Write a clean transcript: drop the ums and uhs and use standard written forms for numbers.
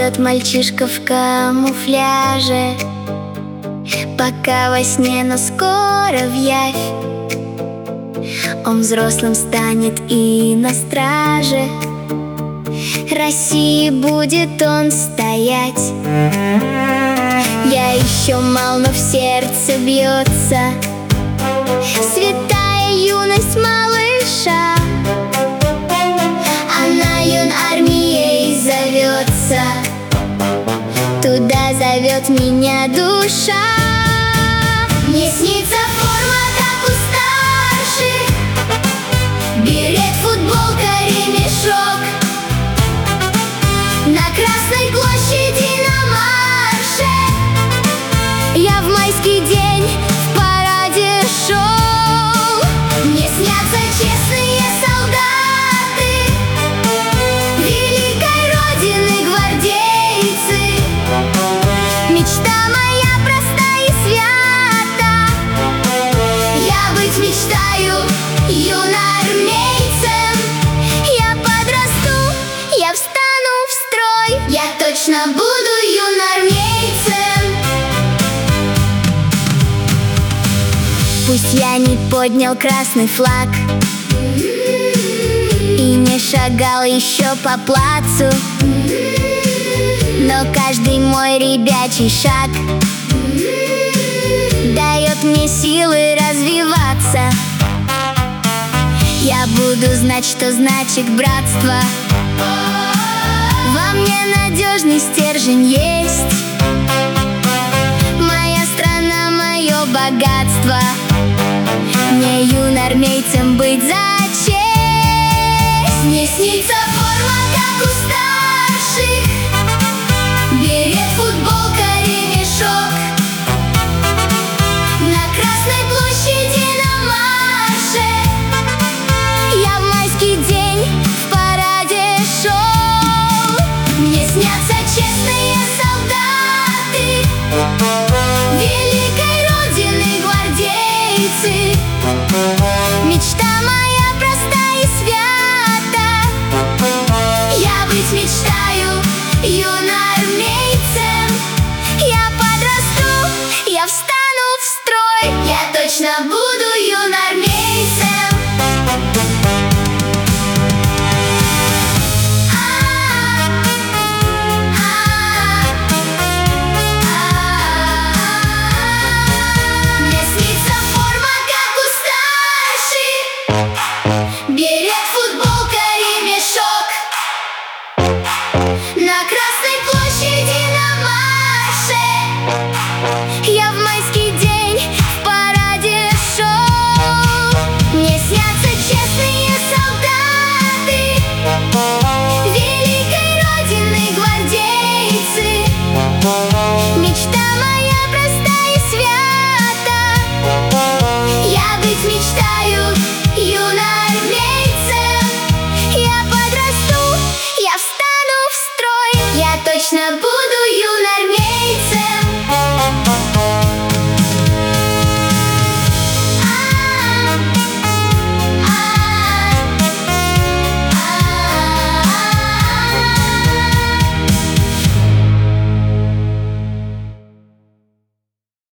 Идет мальчишка в камуфляже, пока во сне, но скоро в явь. Он взрослым станет и на страже России будет он стоять. Я еще мал, но в сердце бьется святая юность малыша. Она юнармией зовется, туда зовет меня душа. Мне снится форма, как у старших, берет, футболка, ремешок. На Красной площади на марше я в майский день в параде шел. Мне снятся честные солдаты великой Родины, гвардейцы. Мечта моя проста и свята, я быть мечтаю юноармейцем. Я подрасту, я встану в строй, я точно буду юноармейцем. Пусть я не поднял красный флаг и не шагал еще по плацу, но каждый мой ребячий шаг дает мне силы развиваться. Я буду знать, что значит братство. Во мне надежный стержень есть. Моя страна, мое богатство. Мне юноармейцем быть за честь. Мне снится форма, как у старших, берет, футболка, ремешок. На Красной площади на марше я в майский день в параде шел. Мне снятся честные солдаты великой Родины, гвардейцы. Мечта моя проста и свята, я быть мечтаю юноармейцем. Я подрасту, я встану в строй, я точно буду юноармейцем. Мне снится форма, как у старших, берет, футбол.